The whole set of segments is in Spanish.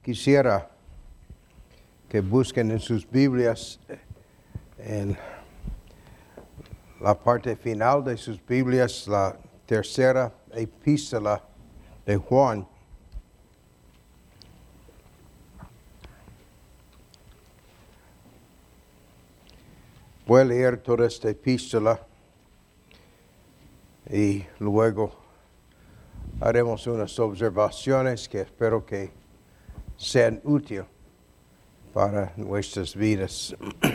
quisiera que busquen en sus Biblias, en la parte final de sus Biblias, la tercera epístola de Juan. Voy a leer toda esta epístola y luego haremos unas observaciones que espero que sean útiles para nuestras vidas.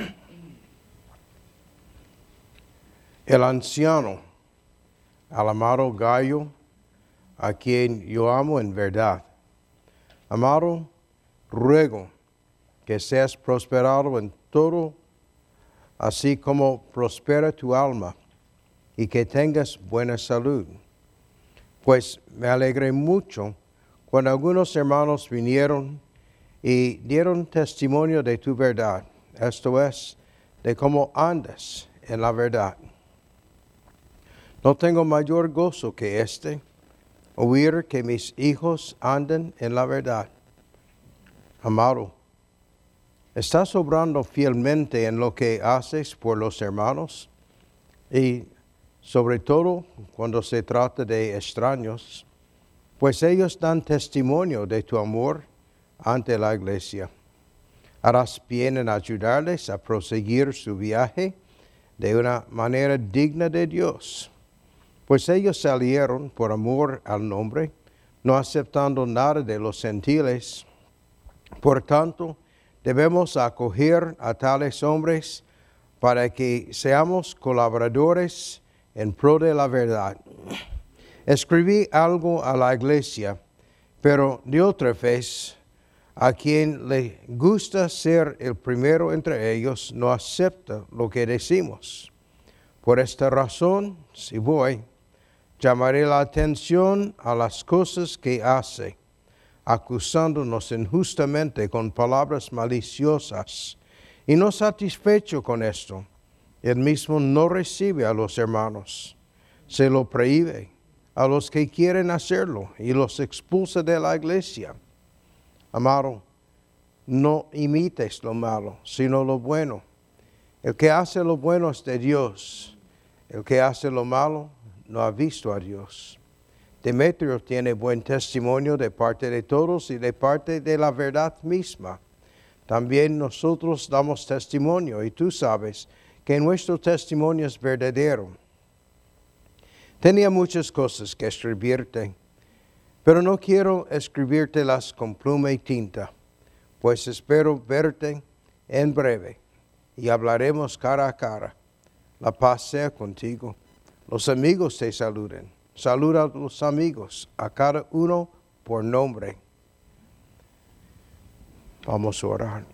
El anciano, al amado Gayo, a quien yo amo en verdad. Amado, ruego que seas prosperado en todo, así como prospera tu alma, y que tengas buena salud. Pues me alegré mucho cuando algunos hermanos vinieron y dieron testimonio de tu verdad, esto es, de cómo andas en la verdad. No tengo mayor gozo que este, oír que mis hijos andan en la verdad. Amado, ¿estás obrando fielmente en lo que haces por los hermanos? Y sobre todo cuando se trata de extraños, pues ellos dan testimonio de tu amor ante la iglesia. Harás bien en ayudarles a proseguir su viaje de una manera digna de Dios, pues ellos salieron por amor al nombre, no aceptando nada de los gentiles. Por tanto, debemos acoger a tales hombres para que seamos colaboradores en pro de la verdad. Escribí algo a la iglesia, pero de otra vez, a quien le gusta ser el primero entre ellos, no acepta lo que decimos. Por esta razón, si voy, llamaré la atención a las cosas que hace, acusándonos injustamente con palabras maliciosas. Y no satisfecho con esto, él mismo no recibe a los hermanos, se lo prohíbe a los que quieren hacerlo y los expulsa de la iglesia. Amado, no imites lo malo, sino lo bueno. El que hace lo bueno es de Dios. El que hace lo malo no ha visto a Dios. Demetrio tiene buen testimonio de parte de todos y de parte de la verdad misma. También nosotros damos testimonio y tú sabes que nuestro testimonio es verdadero. Tenía muchas cosas que escribirte, pero no quiero escribírtelas con pluma y tinta, pues espero verte en breve y hablaremos cara a cara. La paz sea contigo. Los amigos te saluden. Saluda a los amigos, a cada uno por nombre. Vamos a orar.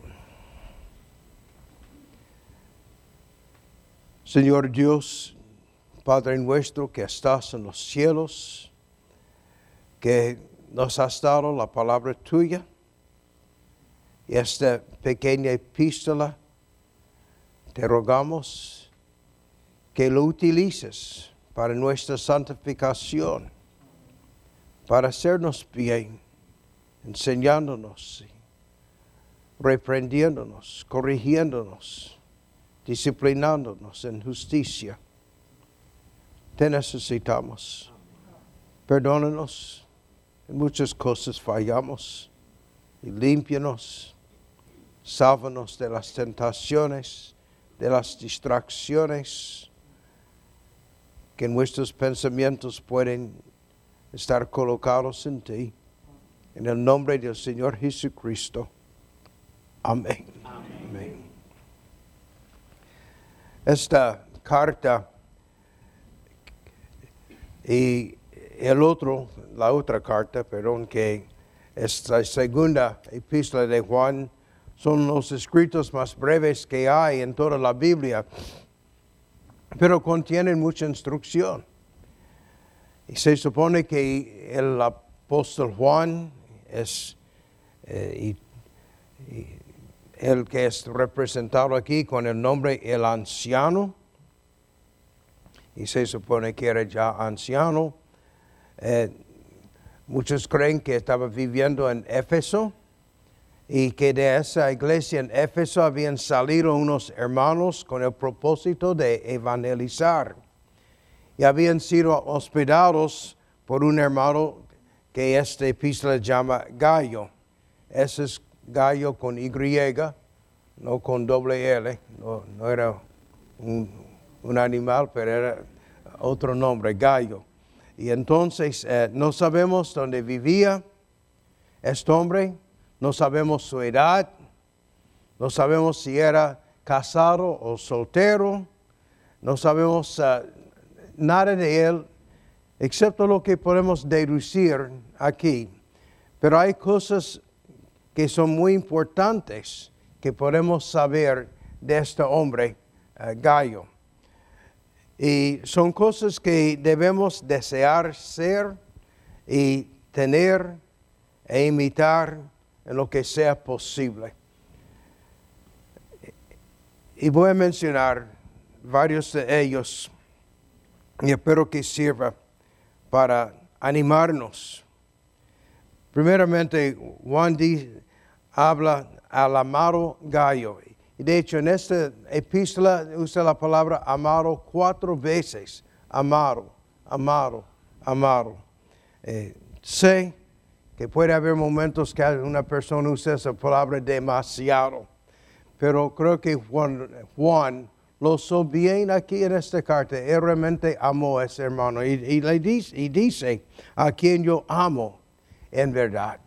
Señor Dios, Padre nuestro que estás en los cielos, que nos has dado la palabra tuya y esta pequeña epístola, te rogamos que lo utilices para nuestra santificación, para hacernos bien, enseñándonos, reprendiéndonos, corrigiéndonos, disciplinándonos en justicia. Te necesitamos. Perdónanos, en muchas cosas fallamos y límpianos, sálvanos de las tentaciones, de las distracciones, que nuestros pensamientos pueden estar colocados en ti. En el nombre del Señor Jesucristo. Amén. Amén. Esta carta y la otra carta, que es la segunda epístola de Juan, son los escritos más breves que hay en toda la Biblia, pero contienen mucha instrucción. Y se supone que el apóstol Juan es el que es representado aquí con el nombre el anciano, y se supone que era ya anciano. Muchos creen que estaba viviendo en Éfeso, y que de esa iglesia en Éfeso habían salido unos hermanos con el propósito de evangelizar. Y habían sido hospedados por un hermano que esta epístola llama Gayo. Ese es Gayo con Y, no con doble L. No era un animal, pero era otro nombre, Gayo. Y entonces no sabemos dónde vivía este hombre, no sabemos su edad, no sabemos si era casado o soltero, no sabemos nada de él, excepto lo que podemos deducir aquí. Pero hay cosas que son muy importantes que podemos saber de este hombre, Gayo. Y son cosas que debemos desear ser y tener e imitar en lo que sea posible. Y voy a mencionar varios de ellos y espero que sirva para animarnos. Primeramente, Juan habla al amado Gayo. Y de hecho, en esta epístola usa la palabra amado 4 veces. Amado, amado, amado. Sé que puede haber momentos que una persona usa esa palabra demasiado. Pero creo que Juan lo usó bien aquí en esta carta. Él realmente amó a ese hermano. Y dice, a quien yo amo en verdad.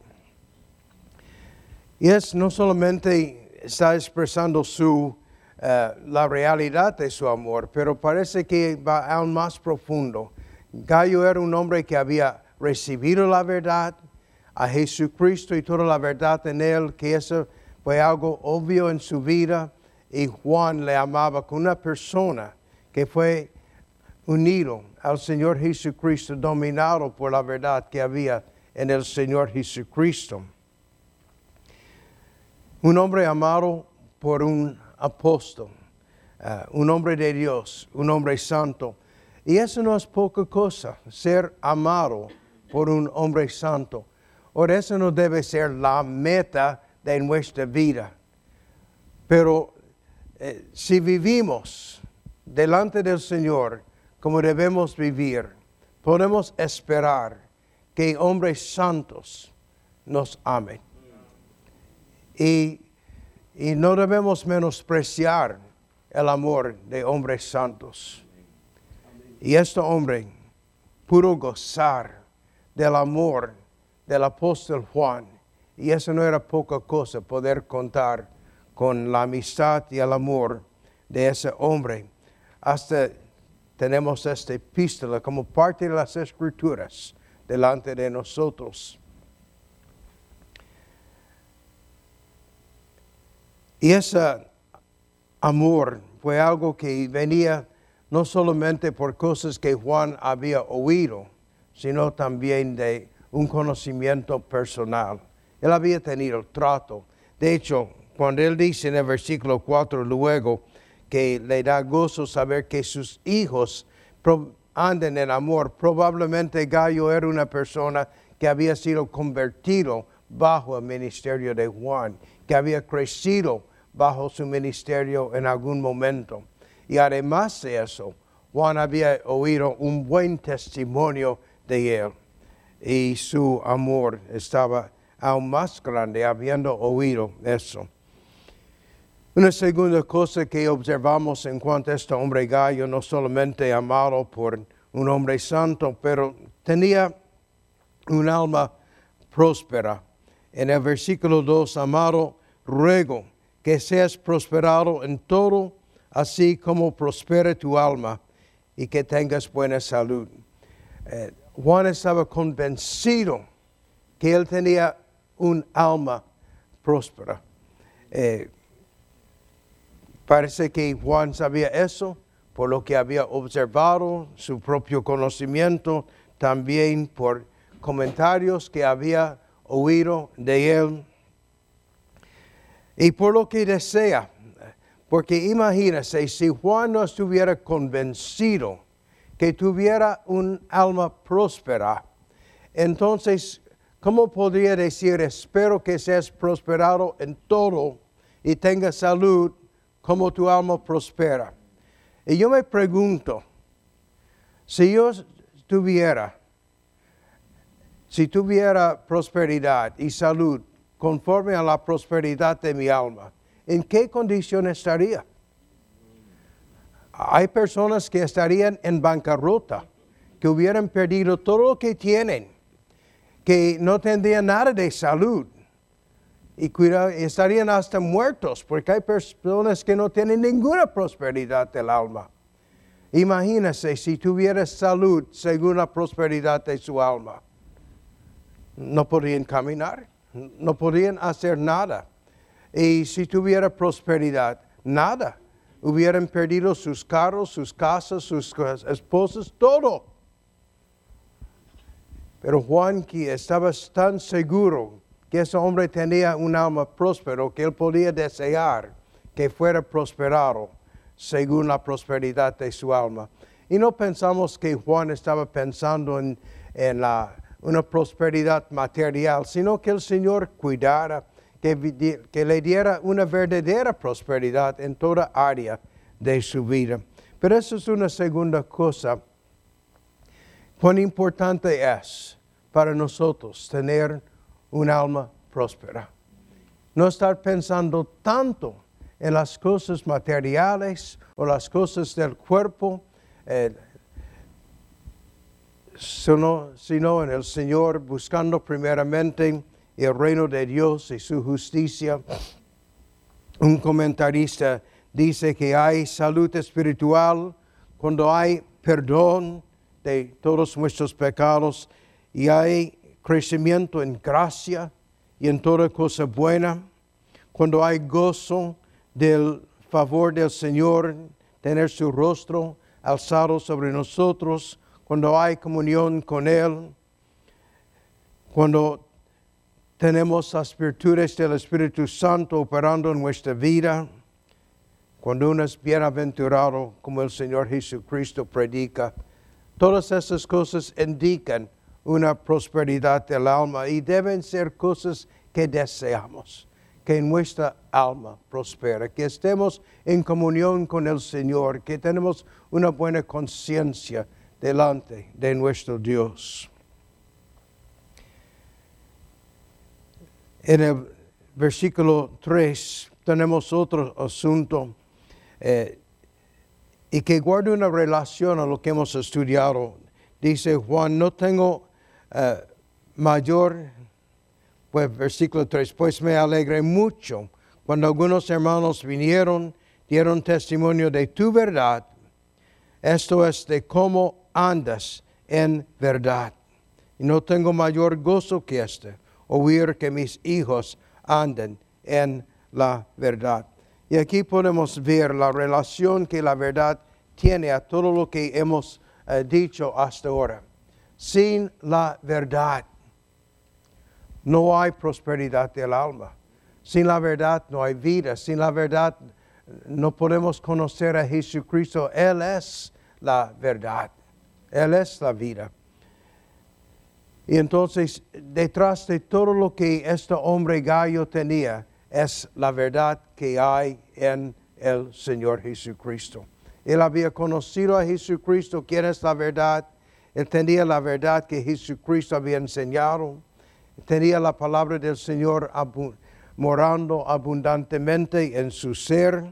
Y es no solamente está expresando la realidad de su amor, pero parece que va aún más profundo. Gayo era un hombre que había recibido la verdad, a Jesucristo y toda la verdad en él, que eso fue algo obvio en su vida, y Juan le amaba con una persona que fue unido al Señor Jesucristo, dominado por la verdad que había en el Señor Jesucristo. Un hombre amado por un apóstol, un hombre de Dios, un hombre santo. Y eso no es poca cosa, ser amado por un hombre santo. Ahora, eso no debe ser la meta de nuestra vida. Pero si vivimos delante del Señor como debemos vivir, podemos esperar que hombres santos nos amen. Y no debemos menospreciar el amor de hombres santos. Y este hombre pudo gozar del amor del apóstol Juan. Y eso no era poca cosa, poder contar con la amistad y el amor de ese hombre. Hasta tenemos esta epístola como parte de las Escrituras delante de nosotros. Y ese amor fue algo que venía no solamente por cosas que Juan había oído, sino también de un conocimiento personal. Él había tenido trato. De hecho, cuando él dice en el versículo 4 luego que le da gozo saber que sus hijos anden en amor, probablemente Gayo era una persona que había sido convertido bajo el ministerio de Juan, que había crecido bajo su ministerio en algún momento. Y además de eso, Juan había oído un buen testimonio de él. Y su amor estaba aún más grande, habiendo oído eso. Una segunda cosa que observamos en cuanto a este hombre Gayo, no solamente amado por un hombre santo, pero tenía un alma próspera. En el versículo 2, amado, ruego que seas prosperado en todo, así como prospere tu alma, y que tengas buena salud. Juan estaba convencido que él tenía un alma próspera. Parece que Juan sabía eso por lo que había observado, su propio conocimiento, también por comentarios que había oído de él. Y por lo que desea, porque imagínese si Juan no estuviera convencido que tuviera un alma próspera, entonces, ¿Cómo podría decir, espero que seas prosperado en todo y tengas salud como tu alma prospera? Y yo me pregunto, si tuviera prosperidad y salud conforme a la prosperidad de mi alma, ¿en qué condición estaría? Hay personas que estarían en bancarrota, que hubieran perdido todo lo que tienen, que no tendrían nada de salud y estarían hasta muertos, porque hay personas que no tienen ninguna prosperidad del alma. Imagínense si tuviera salud según la prosperidad de su alma. No podrían caminar, no podrían hacer nada. Y si tuviera prosperidad, nada. Hubieran perdido sus carros, sus casas, sus esposas, todo. Pero Juan, que estaba tan seguro que ese hombre tenía un alma próspero, que él podía desear que fuera prosperado según la prosperidad de su alma. Y no pensamos que Juan estaba pensando en una prosperidad material, sino que el Señor cuidara, que le diera una verdadera prosperidad en toda área de su vida. Pero eso es una segunda cosa. Cuán importante es para nosotros tener un alma próspera. No estar pensando tanto en las cosas materiales o las cosas del cuerpo, sino en el Señor, buscando primeramente el reino de Dios y su justicia. Un comentarista dice que hay salud espiritual cuando hay perdón de todos nuestros pecados y hay crecimiento en gracia y en toda cosa buena. Cuando hay gozo del favor del Señor, tener su rostro alzado sobre nosotros, cuando hay comunión con Él, cuando tenemos las virtudes del Espíritu Santo operando en nuestra vida, cuando uno es bienaventurado como el Señor Jesucristo predica. Todas esas cosas indican una prosperidad del alma y deben ser cosas que deseamos, que nuestra alma prospere, que estemos en comunión con el Señor, que tenemos una buena conciencia delante de nuestro Dios. En el versículo 3 tenemos otro asunto y que guarda una relación a lo que hemos estudiado. Dice Juan, no tengo versículo 3, pues me alegré mucho cuando algunos hermanos vinieron, dieron testimonio de tu verdad, esto es de cómo andas en verdad. Y no tengo mayor gozo que oír que mis hijos anden en la verdad. Y aquí podemos ver la relación que la verdad tiene a todo lo que hemos dicho hasta ahora. Sin la verdad no hay prosperidad del alma. Sin la verdad no hay vida. Sin la verdad no podemos conocer a Jesucristo. Él es la verdad. Él es la vida. Y entonces, detrás de todo lo que este hombre Gallo tenía, es la verdad que hay en el Señor Jesucristo. Él había conocido a Jesucristo, quien es la verdad. Él tenía la verdad que Jesucristo había enseñado. Tenía la palabra del Señor morando abundantemente en su ser.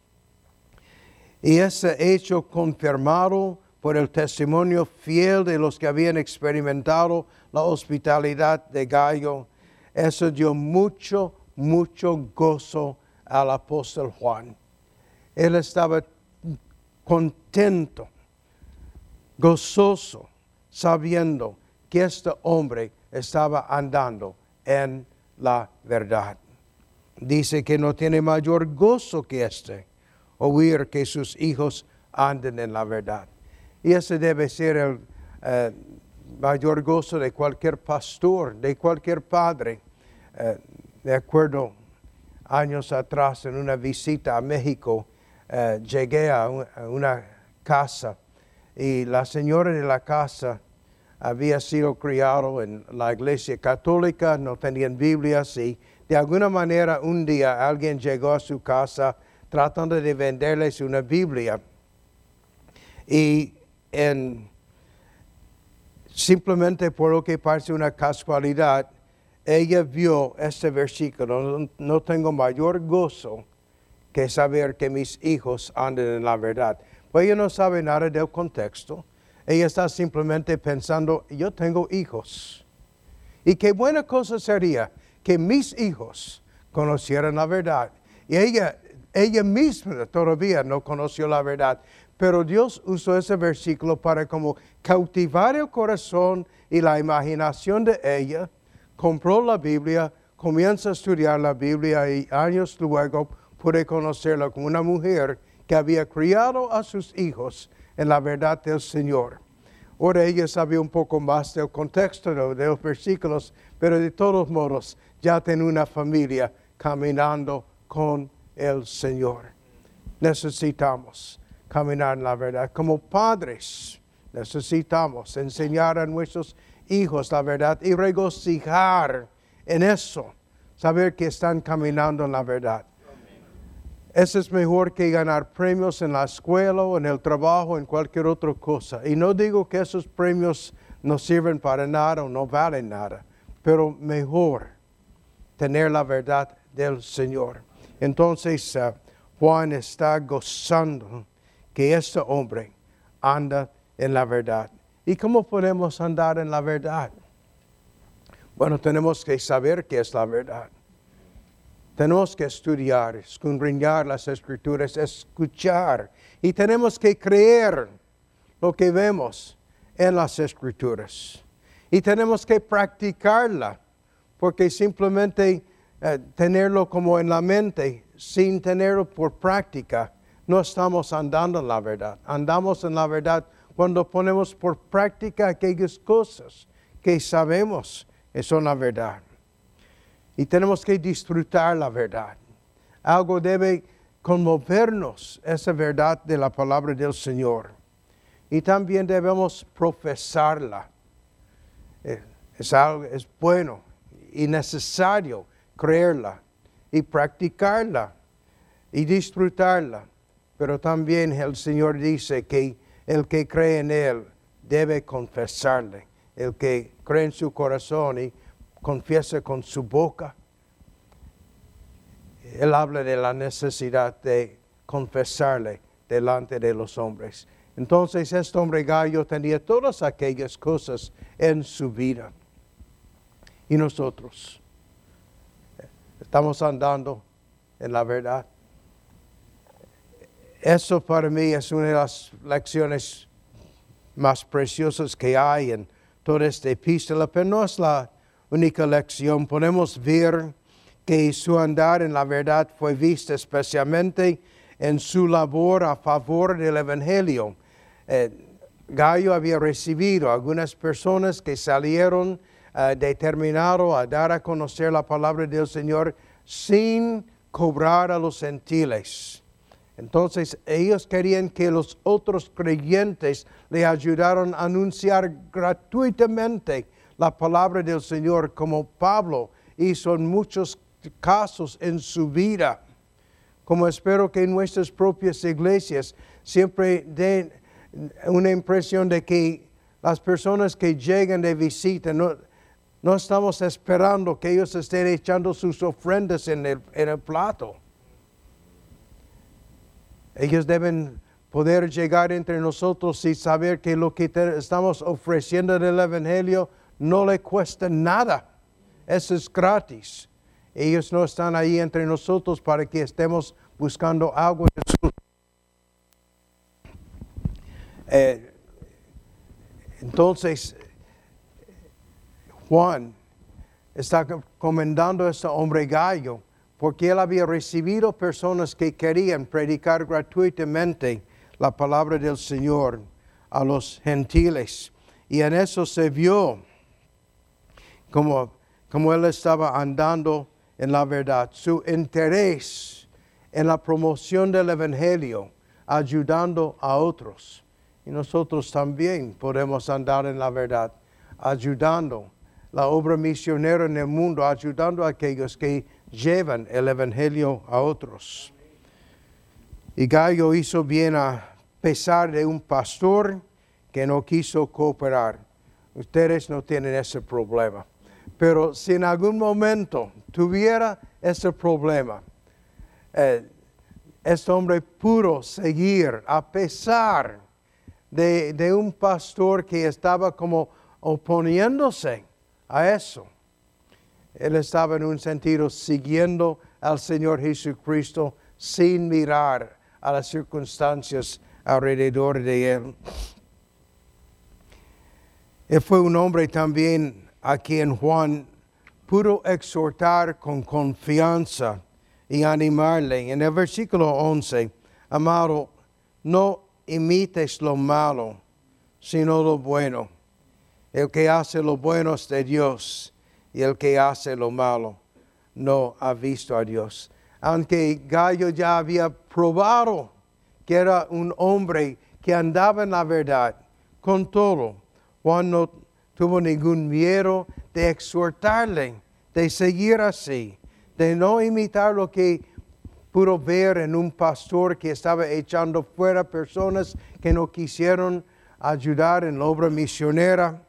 Y ese hecho confirmado por el testimonio fiel de los que habían experimentado la hospitalidad de Gallo, eso dio mucho gozo al apóstol Juan. Él estaba contento, gozoso, sabiendo que este hombre estaba andando en la verdad. Dice que no tiene mayor gozo que oír que sus hijos anden en la verdad. Y ese debe ser el mayor gozo de cualquier pastor, de cualquier padre. De acuerdo, años atrás en una visita a México, llegué a una casa y la señora de la casa había sido criado en la iglesia católica, no tenían Biblias y de alguna manera un día alguien llegó a su casa tratando de venderles una Biblia. Y simplemente por lo que parece una casualidad, ella vio este versículo: no tengo mayor gozo que saber que mis hijos andan en la verdad. Pues ella no sabe nada del contexto. Ella está simplemente pensando, yo tengo hijos. Y qué buena cosa sería que mis hijos conocieran la verdad. Y ella misma todavía no conoció la verdad. Pero Dios usó ese versículo para como cautivar el corazón y la imaginación de ella. Compró la Biblia, comienza a estudiar la Biblia y años luego pude conocerla como una mujer que había criado a sus hijos en la verdad del Señor. Ahora ella sabía un poco más del contexto de los versículos, pero de todos modos ya tiene una familia caminando con el Señor. Necesitamos caminar en la verdad. Como padres necesitamos enseñar a nuestros hijos la verdad y regocijar en eso, saber que están caminando en la verdad. Eso es mejor que ganar premios en la escuela o en el trabajo, en cualquier otra cosa. Y no digo que esos premios no sirven para nada o no valen nada, pero mejor tener la verdad del Señor. Entonces Juan está gozando que este hombre anda en la verdad. ¿Y cómo podemos andar en la verdad? Bueno, tenemos que saber qué es la verdad. Tenemos que estudiar, escudriñar las Escrituras, escuchar. Y tenemos que creer lo que vemos en las Escrituras. Y tenemos que practicarla, porque simplemente tenerlo como en la mente, sin tenerlo por práctica, no estamos andando en la verdad. Andamos en la verdad cuando ponemos por práctica aquellas cosas que sabemos que son la verdad. Y tenemos que disfrutar la verdad. Algo debe conmovernos, esa verdad de la palabra del Señor. Y también debemos profesarla. Es bueno y necesario creerla y practicarla y disfrutarla. Pero también el Señor dice que el que cree en Él debe confesarle. El que cree en su corazón y confiesa con su boca. Él habla de la necesidad de confesarle delante de los hombres. Entonces este hombre Gallo tenía todas aquellas cosas en su vida. Y nosotros estamos andando en la verdad. Eso para mí es una de las lecciones más preciosas que hay en toda esta epístola, pero no es la única lección. Podemos ver que su andar en la verdad fue vista especialmente en su labor a favor del Evangelio. Gallo había recibido algunas personas que salieron determinado a dar a conocer la palabra del Señor sin cobrar a los gentiles. Entonces ellos querían que los otros creyentes le ayudaran a anunciar gratuitamente la palabra del Señor, como Pablo hizo en muchos casos en su vida. Como espero que en nuestras propias iglesias siempre den una impresión de que las personas que llegan de visita no estamos esperando que ellos estén echando sus ofrendas en el plato. Ellos deben poder llegar entre nosotros y saber que lo que estamos ofreciendo del Evangelio no le cuesta nada. Eso es gratis. Ellos no están ahí entre nosotros para que estemos buscando algo de su. Entonces, Juan está comendando a este hombre Gallo, porque él había recibido personas que querían predicar gratuitamente la palabra del Señor a los gentiles. Y en eso se vio como él estaba andando en la verdad, su interés en la promoción del Evangelio, ayudando a otros. Y nosotros también podemos andar en la verdad. ayudando la obra misionera en el mundo, ayudando a aquellos que llevan el Evangelio a otros. Y Gallo hizo bien a pesar de un pastor que no quiso cooperar. Ustedes no tienen ese problema. Pero si en algún momento tuviera ese problema, este hombre pudo seguir a pesar de un pastor que estaba como oponiéndose a eso. Él estaba en un sentido siguiendo al Señor Jesucristo sin mirar a las circunstancias alrededor de él. Él fue un hombre también a quien Juan pudo exhortar con confianza y animarle. En el versículo 11, amado, no imites lo malo, sino lo bueno. El que hace lo bueno es de Dios, y el que hace lo malo no ha visto a Dios. Aunque Gallo ya había probado que era un hombre que andaba en la verdad, con todo, Juan no tuvo ningún miedo de exhortarle, de seguir así, de no imitar lo que pudo ver en un pastor que estaba echando fuera personas que no quisieron ayudar en la obra misionera.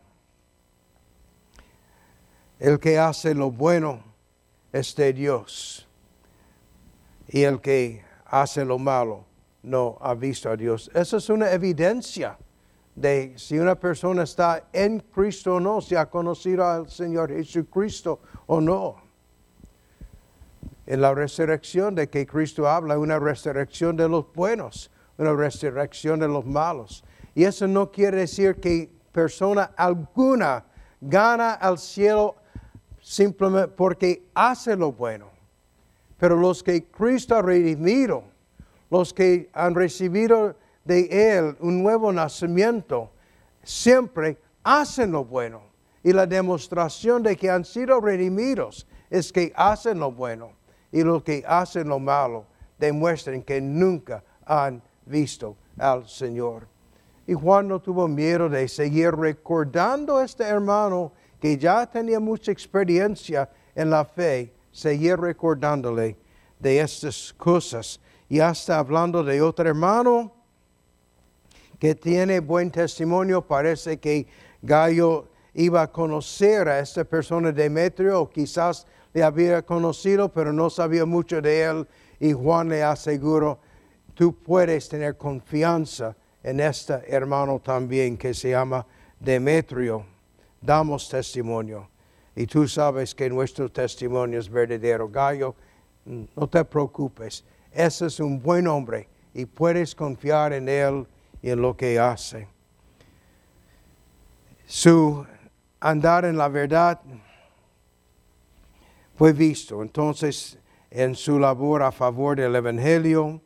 El que hace lo bueno es de Dios, y el que hace lo malo no ha visto a Dios. Esa es una evidencia de si una persona está en Cristo o no, si ha conocido al Señor Jesucristo o no. En la resurrección de que Cristo habla, una resurrección de los buenos, una resurrección de los malos. Y eso no quiere decir que persona alguna gana al cielo simplemente porque hace lo bueno. Pero los que Cristo ha redimido, los que han recibido de Él un nuevo nacimiento, siempre hacen lo bueno. Y la demostración de que han sido redimidos es que hacen lo bueno. Y los que hacen lo malo demuestran que nunca han visto al Señor. Y Juan no tuvo miedo de seguir recordando a este hermano que ya tenía mucha experiencia en la fe, seguir recordándole de estas cosas. Ya está hablando de otro hermano que tiene buen testimonio. Parece que Gallo iba a conocer a esta persona, Demetrio, o quizás le había conocido, pero no sabía mucho de él. Y Juan le aseguró, tú puedes tener confianza en este hermano también, que se llama Demetrio. Damos testimonio. Y tú sabes que nuestro testimonio es verdadero. Gallo, no te preocupes. Ese es un buen hombre y puedes confiar en él y en lo que hace. Su andar en la verdad fue visto. Entonces, en su labor a favor del Evangelio,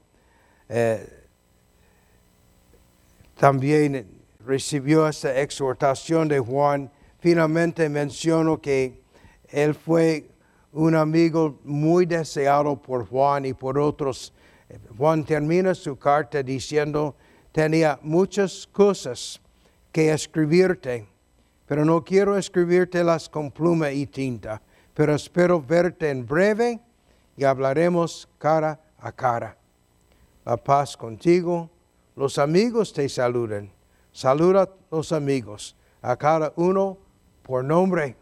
también recibió esta exhortación de Juan. Finalmente menciono que él fue un amigo muy deseado por Juan y por otros. Juan termina su carta diciendo, tenía muchas cosas que escribirte, pero no quiero escribírtelas con pluma y tinta, pero espero verte en breve y hablaremos cara a cara. La paz contigo. Los amigos te saluden. Saluda a los amigos, a cada uno por nombre.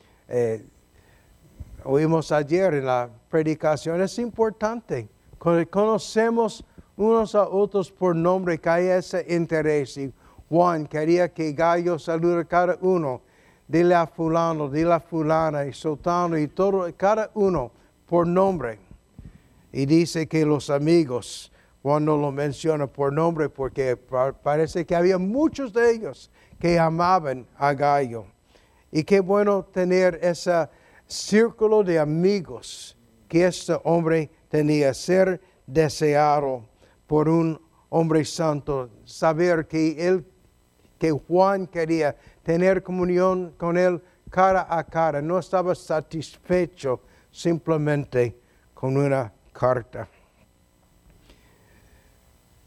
Oímos ayer en la predicación, es importante. Conocemos unos a otros por nombre, que hay ese interés. Y Juan quería que Gallo salude a cada uno. Dile a fulano, dile a fulana, y sultano, y todo, cada uno por nombre. Y dice que los amigos, Juan no lo menciona por nombre porque parece que había muchos de ellos que amaban a Gallo. Y qué bueno tener ese círculo de amigos que este hombre tenía, ser deseado por un hombre santo, saber que Juan quería tener comunión con él cara a cara, no estaba satisfecho simplemente con una carta.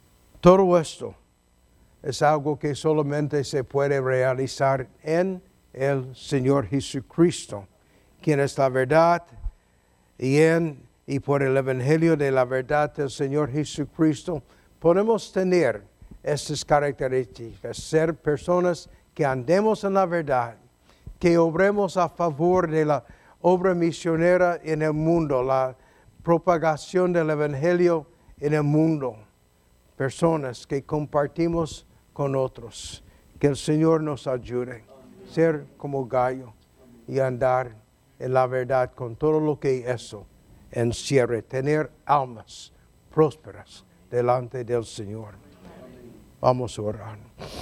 Todo esto es algo que solamente se puede realizar en el Señor Jesucristo, quien es la verdad, y por el Evangelio de la verdad del Señor Jesucristo, podemos tener estas características, ser personas que andemos en la verdad, que obremos a favor de la obra misionera en el mundo, la propagación del Evangelio en el mundo, personas que compartimos con otros. Que el Señor nos ayude a ser como Gallo y andar en la verdad con todo lo que eso encierre, tener almas prósperas delante del Señor. Vamos a orar.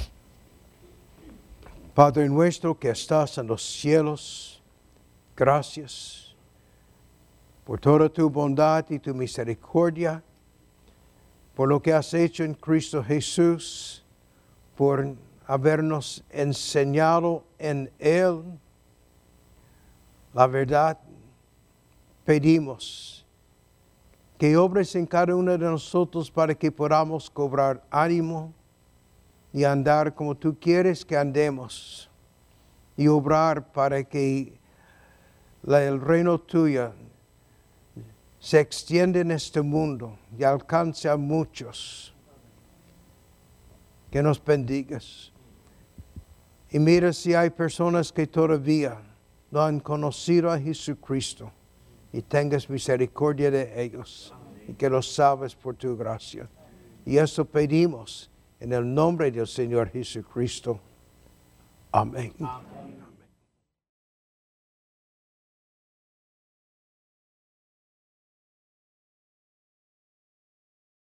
Padre nuestro que estás en los cielos, gracias por toda tu bondad y tu misericordia, por lo que has hecho en Cristo Jesús, por habernos enseñado en Él la verdad. Pedimos que obres en cada uno de nosotros para que podamos cobrar ánimo y andar como tú quieres que andemos y obrar para que el reino tuyo se extienda en este mundo y alcance a muchos. Que nos bendigas. Y mira si hay personas que todavía no han conocido a Jesucristo y tengas misericordia de ellos y que los salves por tu gracia. Y eso pedimos en el nombre del Señor Jesucristo. Amén. Amén.